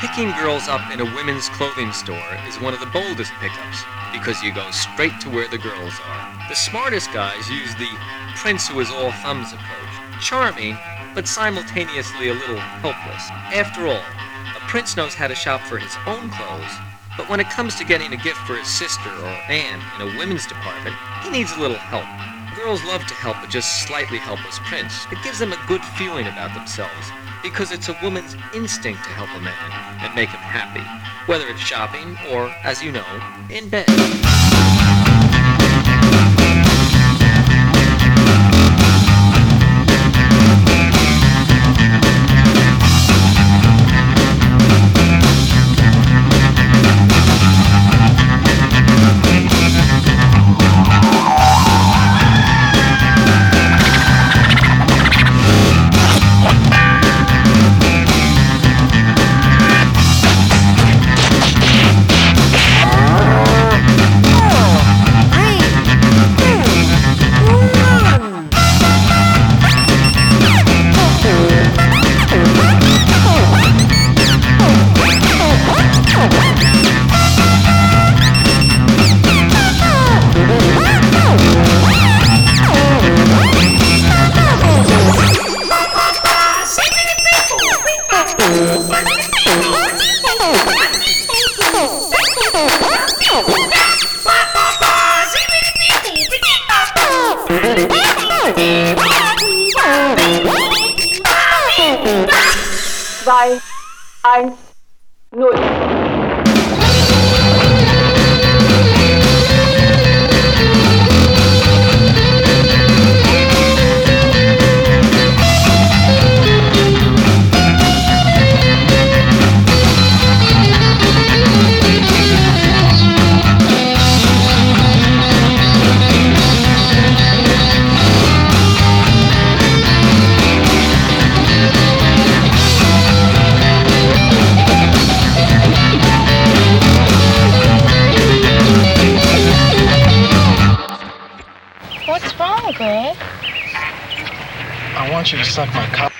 Picking girls up in a women's clothing store is one of the boldest pickups because you go straight to where the girls are. The smartest guys use the prince who is all thumbs approach. Charming, but simultaneously a little helpless. After all, a prince knows how to shop for his own clothes, but when it comes to getting a gift for his sister or aunt in a women's department, he needs a little help. Girls love to help a just slightly helpless prince. It gives them a good feeling about themselves, because it's a woman's instinct to help a man and make him happy, whether it's shopping or, as you know, in bed. Zwei, eins, null. What's wrong, Greg? I want you to suck my cock.